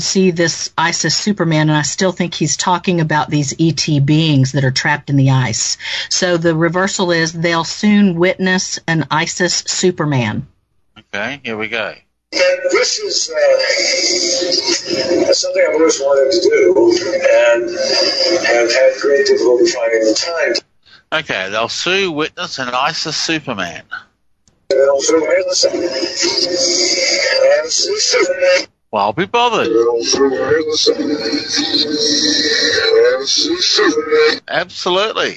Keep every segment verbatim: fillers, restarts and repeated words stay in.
see this ISIS Superman, and I still think he's talking about these E T beings that are trapped in the ice. So the reversal is they'll soon witness an ISIS Superman. Okay, here we go. And this is uh, something I've always wanted to do, and have had great difficulty finding the time. Okay, they'll soon witness an ISIS Superman. They'll soon witness it. And Superman. Well, I'll be bothered. Absolutely.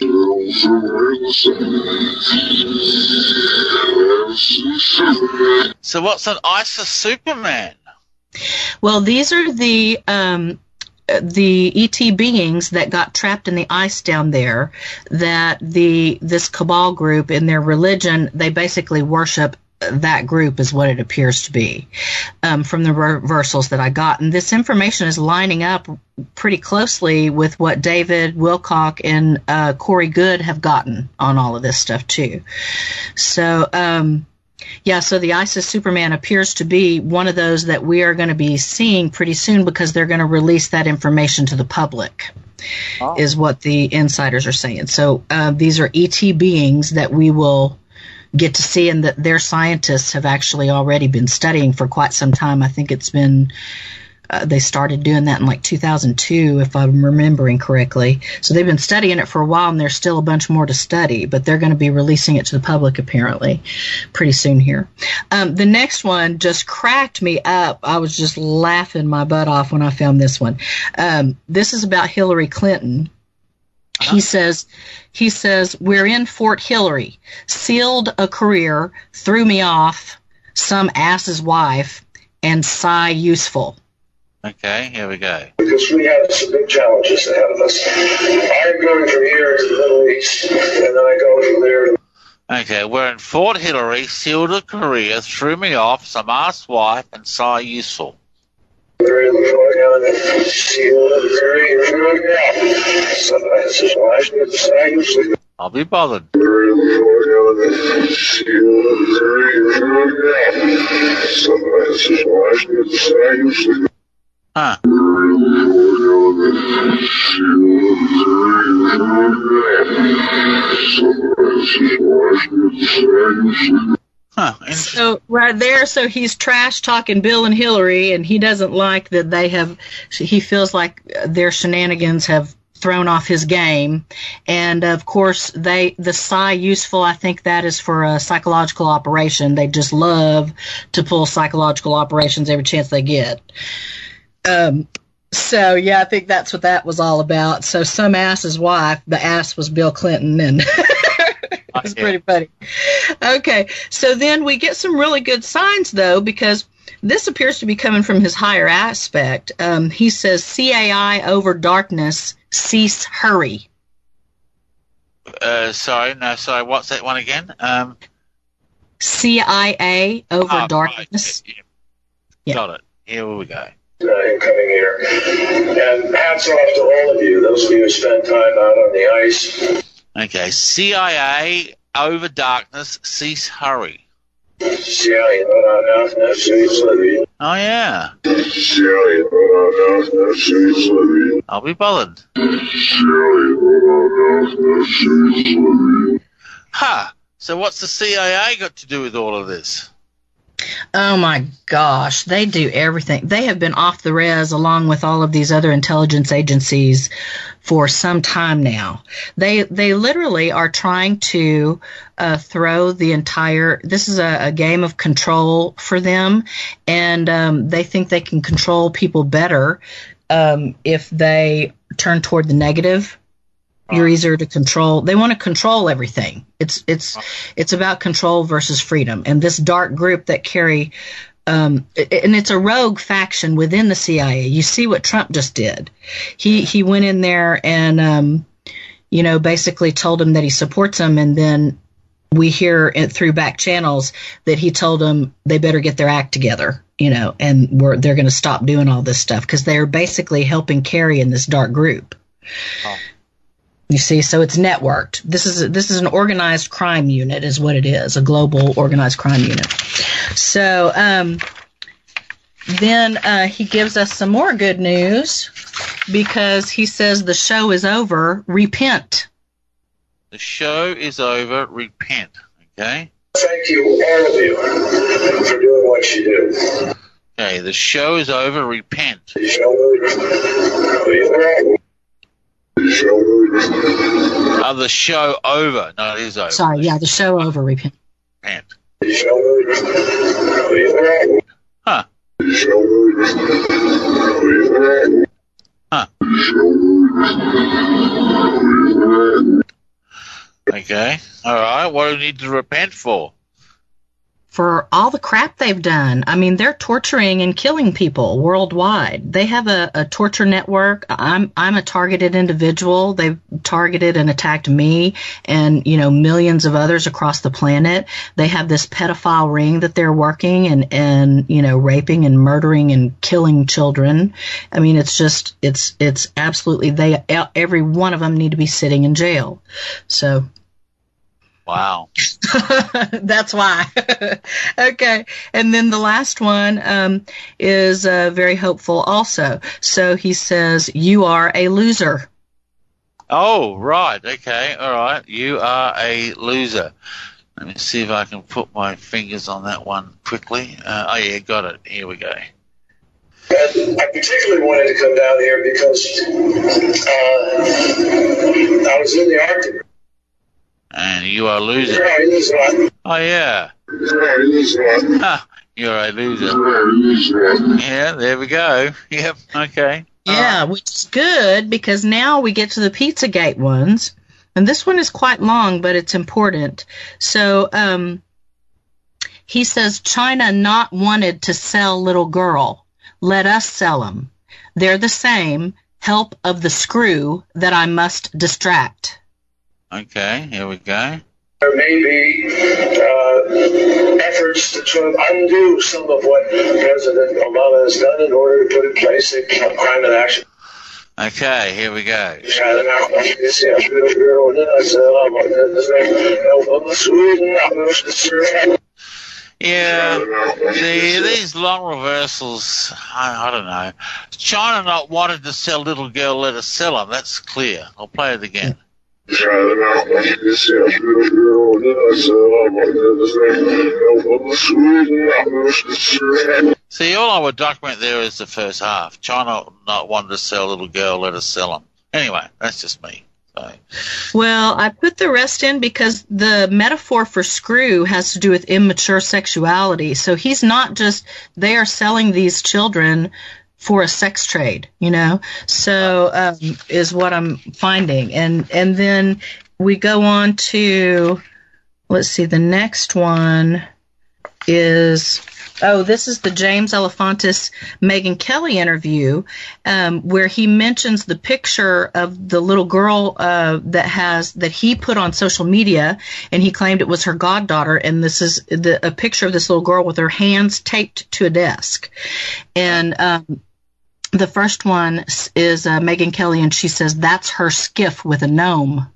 So what's an ISIS Superman? Well, these are the um, the E T beings that got trapped in the ice down there, that the this cabal group in their religion, they basically worship that group is what it appears to be, um, from the reversals that I got. And this information is lining up pretty closely with what David Wilcock and uh, Corey Good have gotten on all of this stuff too. So, um, yeah, so the ISIS Superman appears to be one of those that we are going to be seeing pretty soon, because they're going to release that information to the public. Oh. Is what the insiders are saying. So uh, these are E T beings that we will get to see, and that their scientists have actually already been studying for quite some time. I think it's been, uh, they started doing that in like two thousand two, if I'm remembering correctly. So they've been studying it for a while, and there's still a bunch more to study, but they're going to be releasing it to the public apparently pretty soon here. Um, the next one just cracked me up. I was just laughing my butt off when I found this one. Um, this is about Hillary Clinton. He says, he says, we're in Fort Hillary, sealed a career, threw me off, some ass's wife, and sigh useful. Okay, here we go. Because we have some big challenges ahead of us. I'm going from here to the Middle East, and then I go from there. Okay, we're in Fort Hillary, sealed a career, threw me off, some ass wife, and sigh useful. I'll be bothered. Huh. Huh. So right there, so he's trash talking Bill and Hillary, and he doesn't like that they have, he feels like their shenanigans have thrown off his game. And of course, they, the sigh useful, I think that is for a psychological operation. They just love to pull psychological operations every chance they get. Um, so yeah, I think that's what that was all about. So some ass's wife, the ass was Bill Clinton, and it's pretty funny. Okay, so then we get some really good signs, though, because this appears to be coming from his higher aspect. Um, he says, C A I over darkness, cease hurry. Uh, sorry, no, sorry, what's that one again? Um, C I A over oh, darkness. Right. Yeah. Got it. Here we go. Uh, him coming here. And hats off to all of you, those of you who spend time out on the ice. Okay, C I A over darkness, cease hurry. C I A over darkness, cease hurry. Oh, yeah. C I A over darkness, cease hurry. I'll be bothered. C I A over darkness, cease hurry. Huh. So what's the C I A got to do with all of this? Oh my gosh, they do everything. They have been off the res along with all of these other intelligence agencies for some time now. They they literally are trying to uh, throw the entire, this is a, a game of control for them, and um, they think they can control people better um, if they turn toward the negative. You're easier to control. They want to control everything. It's it's it's about control versus freedom. And this dark group that carry, um, and it's a rogue faction within the C I A. You see what Trump just did. He he went in there and um, you know, basically told them that he supports them, and then we hear it through back channels that he told them they better get their act together. You know, and we're they're going to stop doing all this stuff because they're basically helping Kerry in this dark group. Oh. You see, so it's networked. This is a, this is an organized crime unit, is what it is, a global organized crime unit. So, um, then uh, he gives us some more good news because he says the show is over. Repent. The show is over. Repent. Okay. Thank you, all of you, for doing what you do. Okay, the show is over. Repent. The show is over. The show is over. Oh, the show over. No, it is over. Sorry, yeah, the show over. Repent. Repent. The show is over. Huh. The show is over. Huh. Okay. All right. What do we need to repent for? For all the crap they've done. I mean, they're torturing and killing people worldwide. They have a, a torture network. I'm I'm a targeted individual. They've targeted and attacked me and, you know, millions of others across the planet. They have this pedophile ring that they're working and, and you know, raping and murdering and killing children. I mean, it's just, it's, it's absolutely, they, every one of them need to be sitting in jail. So. Wow. That's why. Okay. And then the last one um, is uh, very hopeful also. So he says, you are a loser. Oh, right. Okay. All right. You are a loser. Let me see if I can put my fingers on that one quickly. Uh, oh, yeah, got it. Here we go. And I particularly wanted to come down here because uh, I was in the Arctic. And you are a loser. Oh, yeah. Huh, you're a loser. Yeah, there we go. Yep, okay. Yeah, uh, which is good because now we get to the Pizzagate ones. And this one is quite long, but it's important. So um, he says, China not wanted to sell little girl. Let us sell them. They're the same. Help of the screw that I must distract. Okay, here we go. There may be uh, efforts to try to undo some of what President Obama has done in order to put in place a climate action. Okay, here we go. Yeah, the, these long reversals, I, I don't know. China not wanted to sell little girl, let us sell them. That's clear. I'll play it again. See, all I would document there is the first half. China not wanting to sell little girl, let us sell them. Anyway, that's just me. So. Well, I put the rest in because the metaphor for screw has to do with immature sexuality. So he's not just, they are selling these children for a sex trade, you know, so um, is what I'm finding. And and then we go on to, let's see, the next one is, oh, this is the James Alefantis Megyn Kelly interview um, where he mentions the picture of the little girl uh, that has, that he put on social media, and he claimed it was her goddaughter, and this is the, a picture of this little girl with her hands taped to a desk. And um the first one is uh, Megyn Kelly, and she says that's her skiff with a gnome.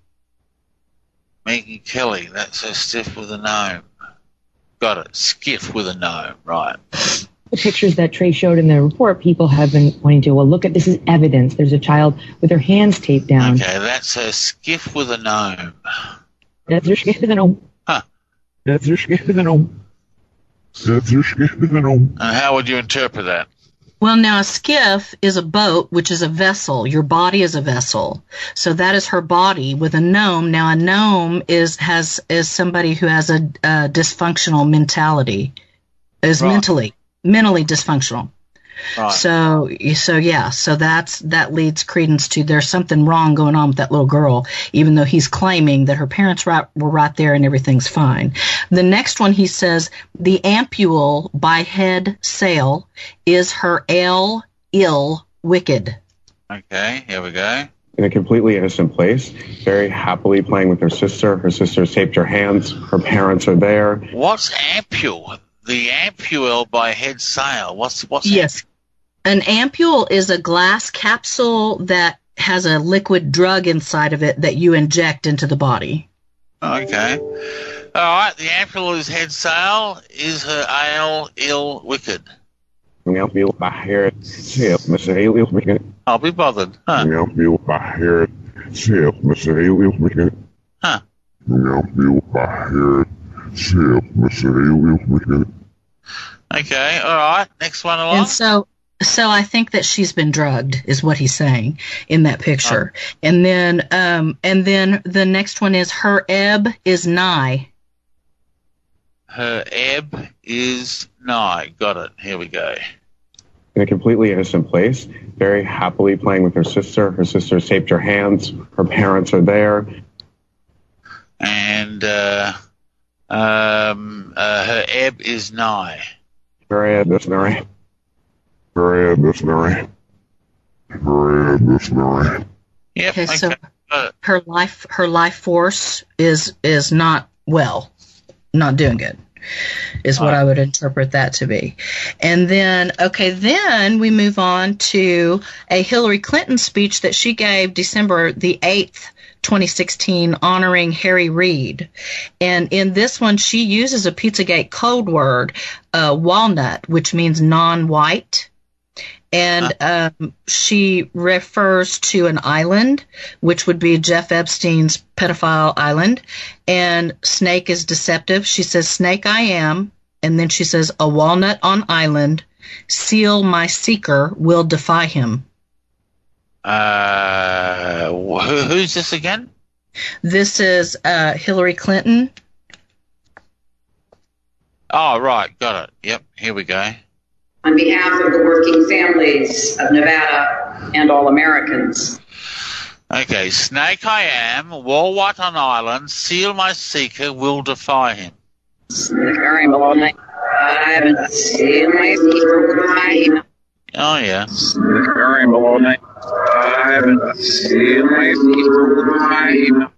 Megyn Kelly, that's her skiff with a gnome. Got it. Skiff with a gnome, right. The pictures that Trey showed in the report, people have been pointing to, well, look at, this is evidence. There's a child with her hands taped down. Okay, that's her skiff with a gnome. That's her skiff with a gnome. Huh. That's her skiff with a gnome. That's her skiff with a gnome. And how would you interpret that? Well, now a skiff is a boat, which is a vessel. Your body is a vessel. So that is her body with a gnome. Now a gnome is has is somebody who has a, a dysfunctional mentality, is right. mentally mentally dysfunctional. Right. So so yeah, so that's that leads credence to there's something wrong going on with that little girl, even though he's claiming that her parents right, were right there and everything's fine. The next one, he says, the ampule by head sail is her ale ill wicked. Okay, here we go. In a completely innocent place, very happily playing with her sister. Her sister's taped her hands. Her parents are there. What's ampule? The ampule by head sail. What's what's yes? An ampule is a glass capsule that has a liquid drug inside of it that you inject into the body. Okay. All right. The ampule is head sail. Is her ale ill wicked? Jag vill bara höra se med sig upp mycket. I'll be bothered. Huh. Jag vill bara höra se med sig upp mycket. Huh. Jag vill bara höra se med sig upp mycket. Okay, all right. Next one along. And so, so I think that she's been drugged, is what he's saying in that picture. Oh. And then, um, and then the next one is her ebb is nigh. Her ebb is nigh. Got it. Here we go. In a completely innocent place, very happily playing with her sister. Her sister taped her hands. Her parents are there. And uh, um, uh, her ebb is nigh. Her ebb is nigh. Her ebb is nigh. Her ebb is nigh. Yep. Okay, okay. so her life, her life force is is not well, not doing good, is what I would interpret that to be. And then, okay, then we move on to a Hillary Clinton speech that she gave December the eighth, twenty sixteen, honoring Harry Reid. And in this one, she uses a Pizzagate code word, uh, walnut, which means non-white. And um, she refers to an island, which would be Jeff Epstein's pedophile island. And snake is deceptive. She says, snake I am. And then she says, a walnut on island. Seal my seeker will defy him. Uh, who, who's this again? This is uh, Hillary Clinton. Oh, right. Got it. Yep. Here we go. On behalf of the working families of Nevada and all Americans. Okay, snake I am, walnut on island, seal my seeker, will defy him. Very maloney. I haven't seen my seeker will defy him. Oh, yeah. Very maloney. I haven't seen my seeker will defy him.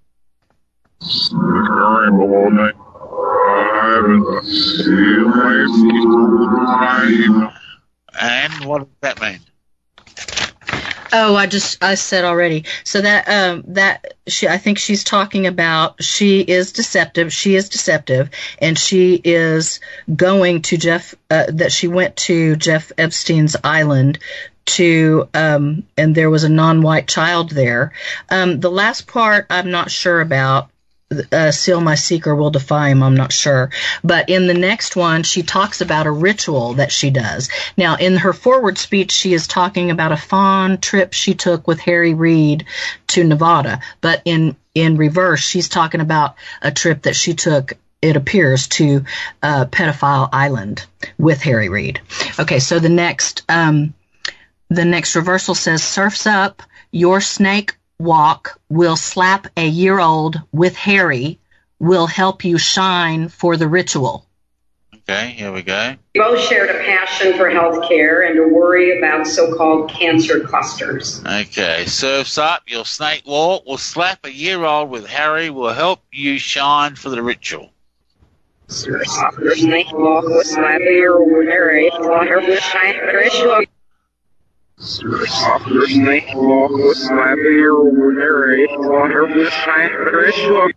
Very maloney. I haven't seen my seeker will defy him. And what does that mean? Oh, I just I said already. So that um that she I think she's talking about she is deceptive. She is deceptive, and she is going to Jeff. Uh, that she went to Jeff Epstein's island to um and there was a non-white child there. Um, the last part I'm not sure about. Uh, seal my seeker will defy him. I'm not sure. But in the next one, she talks about a ritual that she does. Now, in her forward speech, she is talking about a fond trip she took with Harry Reid to Nevada. But in, in reverse, she's talking about a trip that she took, it appears, to uh, Pedophile Island with Harry Reid. Okay, so the next, um, the next reversal says, surf's up, your snake walk will slap a year old with Harry, will help you shine for the ritual. Okay, here we go. We both shared a passion for health care and a worry about so-called cancer clusters. Okay, surf's up, your snake walk will slap a year old with Harry, will help you shine for the ritual. Surf's up, your snake walk will slap a year old with Harry, will help you shine for the ritual. Your snake walk will slap a year old Harry, will help you shine for the ritual.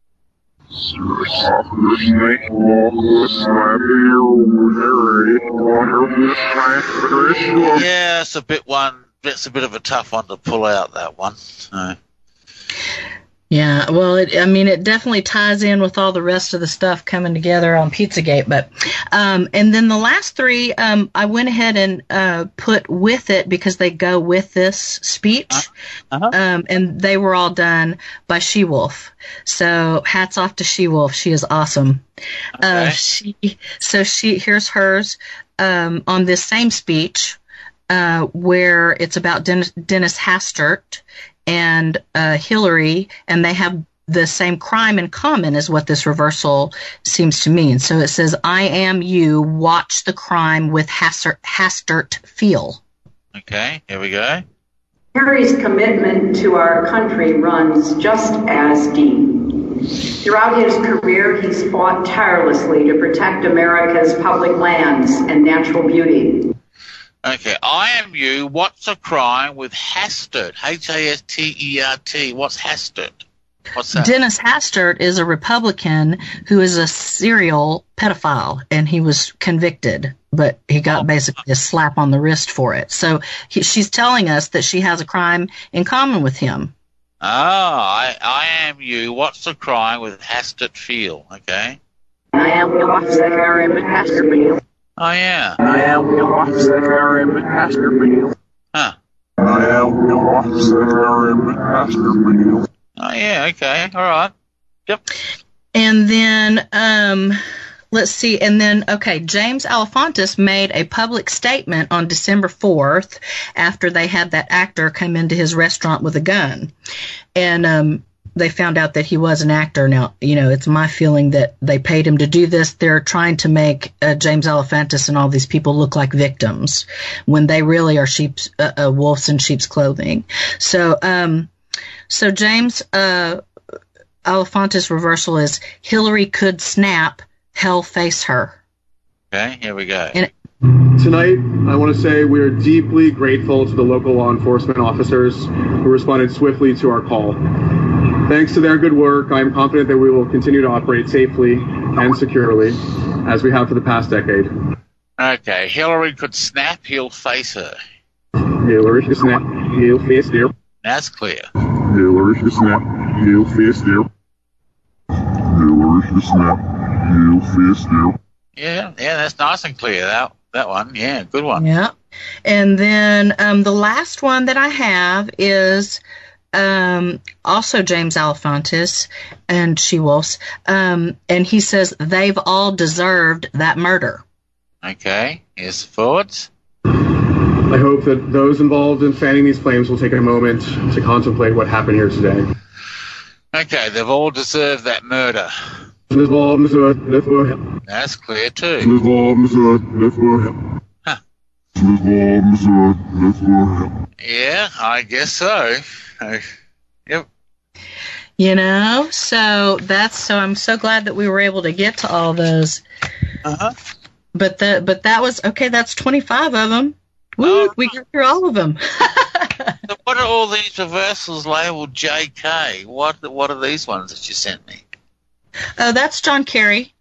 Your snake walk will slap a year old Harry, will help you shine for the ritual. Yeah, it's a bit one. It's a bit of a tough one to pull out, that one. So. Yeah, well, it, I mean, it definitely ties in with all the rest of the stuff coming together on Pizzagate. But, um, and then the last three, um, I went ahead and uh, put with it because they go with this speech, uh-huh. um, and they were all done by She-Wolf. So hats off to She-Wolf. She is awesome. Okay. Uh, she, so she here's hers um, on this same speech uh, where it's about Den- Dennis Hastert and uh, Hillary, and they have the same crime in common is what this reversal seems to mean. So it says, I am you, watch the crime with Hastert, Hastert feel. Okay, here we go. Harry's commitment to our country runs just as deep. Throughout his career, he's fought tirelessly to protect America's public lands and natural beauty. Okay, I am you, what's a crime with Hastert, H A S T E R T. What's Hastert? What's that? Dennis Hastert is a Republican who is a serial pedophile, and he was convicted but he got basically a slap on the wrist for it. So he, she's telling us that she has a crime in common with him. Oh, I, I am you. What's the crime with Hastert Field? Okay. I am the officer Aaron McMaster. Oh, yeah. I am the officer Aaron McMaster. Huh. I am the officer Aaron McMaster. Oh, yeah, okay. All right. Yep. And then, um, let's see. And then, okay, James Alefantis made a public statement on December fourth after they had that actor come into his restaurant with a gun. And um, they found out that he was an actor. Now, you know, it's my feeling that they paid him to do this. They're trying to make uh, James Alefantis and all these people look like victims when they really are sheep's, uh, uh, wolves in sheep's clothing. So, um, so James uh, Alefantis' reversal is Hillary could snap, hell face her. Okay, here we go. And Tonight, I want to say we are deeply grateful to the local law enforcement officers who responded swiftly to our call. Thanks to their good work, I am confident that we will continue to operate safely and securely as we have for the past decade. Okay, Hillary could snap, he'll face her. Hillary could snap, he'll face her. That's clear. Hillary could snap, he'll face her. Hillary could snap, he'll face her. Yeah, yeah, that's nice and clear, that that one. Yeah, good one. Yeah. And then um, the last one that I have is um, also James Alefantis and She-Wolves. Um, and he says they've all deserved that murder. Okay, here's the forwards. I hope that those involved in fanning these flames will take a moment to contemplate what happened here today. Okay, they've all deserved that murder. That's clear too. Huh. Yeah, I guess so. Yep. You know, so that's so I'm so glad that we were able to get to all those. Uh-huh. But the but that was okay, that's twenty-five of them. Woo, oh, we got through all of them. So what are all these reversals labeled J K? What what are these ones that you sent me? Oh, that's John Kerry.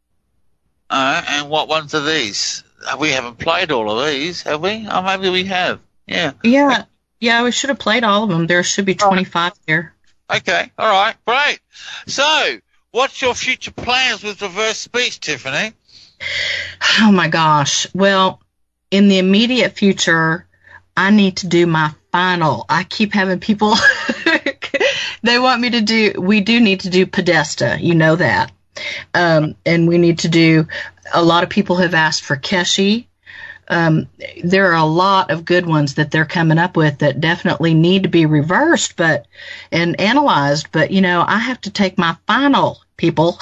Uh, and what ones are these? We haven't played all of these, have we? Oh, maybe we have. Yeah. Yeah. Yeah, we should have played all of them. There should be twenty-five here. Okay. All right. Great. So, what's your future plans with reverse speech, Tiffany? Oh, my gosh. Well, in the immediate future, I need to do my final. I keep having people, they want me to do, we do need to do Podesta. You know that. Um, and we need to do, a lot of people have asked for Keshi. Um, there are a lot of good ones that they're coming up with that definitely need to be reversed, but, and analyzed, but, you know, I have to take my final, people.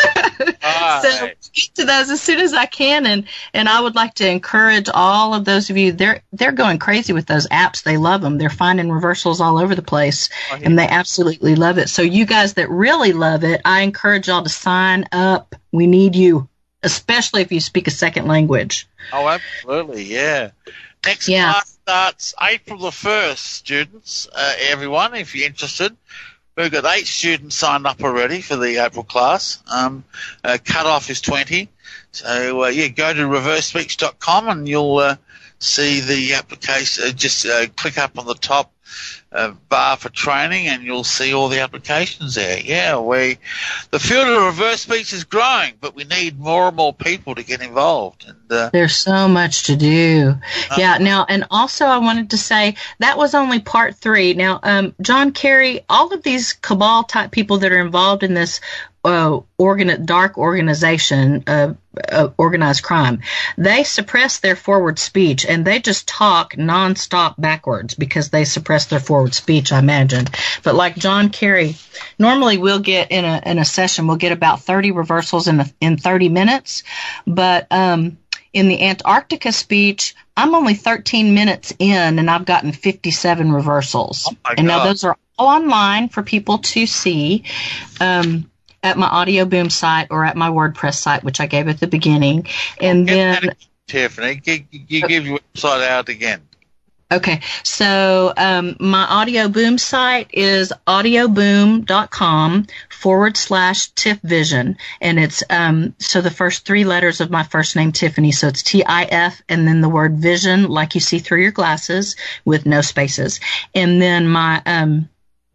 So get to those as soon as I can, and, and I would like to encourage all of those of you. They're they're going crazy with those apps. They love them. They're finding reversals all over the place, oh, yeah. And they absolutely love it. So you guys that really love it, I encourage y'all to sign up. We need you, especially if you speak a second language. Oh, absolutely, yeah. Next yeah. class starts April the first, students. Uh, everyone, if you're interested. We've got eight students signed up already for the April class. Um, uh, cut-off is twenty. So, uh, yeah, go to reverse speech dot com and you'll uh, see the application. Uh, just uh, click up on the top uh, bar for training and you'll see all the applications there. Yeah, we the field of reverse speech is growing, but we need more and more people to get involved. And uh, there's so much to do. Uh, yeah, now, and also I wanted to say that was only part three. Now, um, John Kerry, all of these cabal type people that are involved in this uh, organ- dark organization, uh, uh, organized crime, they suppress their forward speech and they just talk nonstop backwards because they suppress their forward speech, I imagine. But like John Kerry, normally we'll get in a in a session, we'll get about thirty reversals in a, in thirty minutes, but um, in the Antarctica speech, I'm only thirteen minutes in and I've gotten fifty-seven reversals. Oh my and God. Now those are all online for people to see. Um, at my Audio Boom site or at my WordPress site, which I gave at the beginning. And oh, then... Tiffany, you give your website out again. Okay, so um, my Audio Boom site is audioboom.com forward slash Tiff Vision. And it's, um, so the first three letters of my first name, Tiffany. So it's T I F and then the word vision, like you see through your glasses with no spaces. And then my, um,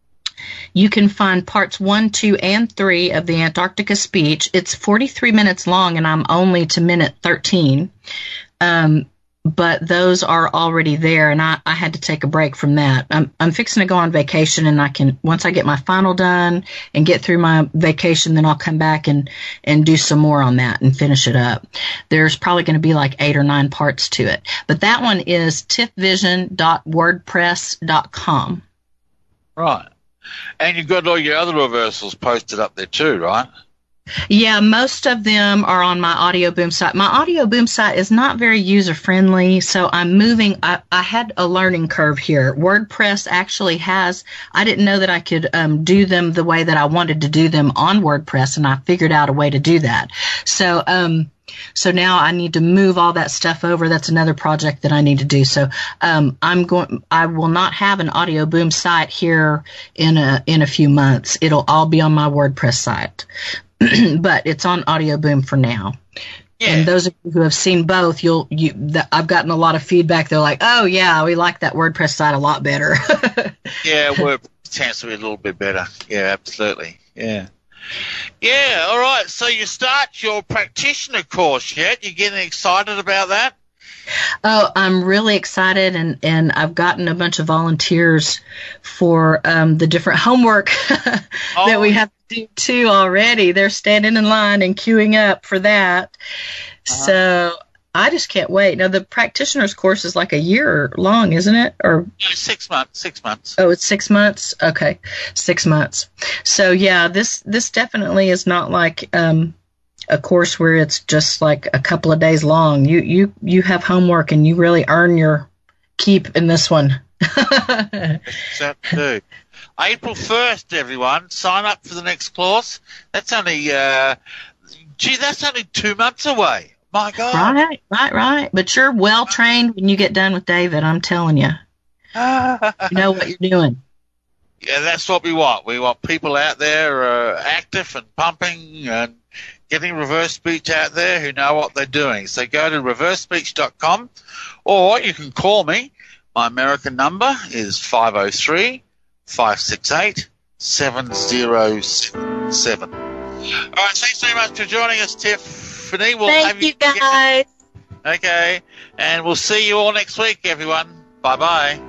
you can find parts one, two, and three of the Antarctica speech. It's forty-three minutes long and I'm only to minute thirteen. Um, But those are already there, and I, I had to take a break from that. I'm, I'm fixing to go on vacation, and I can, once I get my final done and get through my vacation, then I'll come back and, and do some more on that and finish it up. There's probably going to be like eight or nine parts to it. But that one is tiff vision dot wordpress dot com. Right. And you've got all your other reversals posted up there too, right? Yeah, most of them are on my Audio Boom site. My Audio Boom site is not very user-friendly, so I'm moving. I, I had a learning curve here. WordPress actually has, I didn't know that I could um, do them the way that I wanted to do them on WordPress, and I figured out a way to do that. So, um, so now I need to move all that stuff over. That's another project that I need to do. So, um, I'm going, I will not have an Audio Boom site here in a, in a few months. It'll all be on my WordPress site. But it's on Audio Boom for now. Yeah. And those of you who have seen both, you'll you. The, I've gotten a lot of feedback. They're like, "Oh yeah, we like that WordPress site a lot better." Yeah, WordPress tends to be a little bit better. Yeah, absolutely. Yeah, yeah. All right. So you start your practitioner course yet? You getting excited about that? Oh, I'm really excited, and, and I've gotten a bunch of volunteers for um, the different homework that oh. we have to do too already. They're standing in line and queuing up for that. Uh-huh. So I just can't wait. Now, the practitioner's course is like a year long, isn't it? Or yeah, six months. Six months. Oh, it's six months? Okay, six months. So, yeah, this, this definitely is not like um, – a course where it's just like a couple of days long. You you you have homework and you really earn your keep in this one. Exactly. April first, everyone. Sign up for the next course. That's only, uh, gee, that's only two months away. My God. Right, right, right. But you're well trained when you get done with David. I'm telling you. You know what you're doing. Yeah, that's what we want. We want people out there uh, active and pumping and getting reverse speech out there who know what they're doing. So go to reverse speech dot com, or you can call me. My American number is five oh three, five six eight, seven oh seven. All right, thanks very much for joining us, Tiffany. We'll Thank have you, guys. Okay, and we'll see you all next week, everyone. Bye-bye.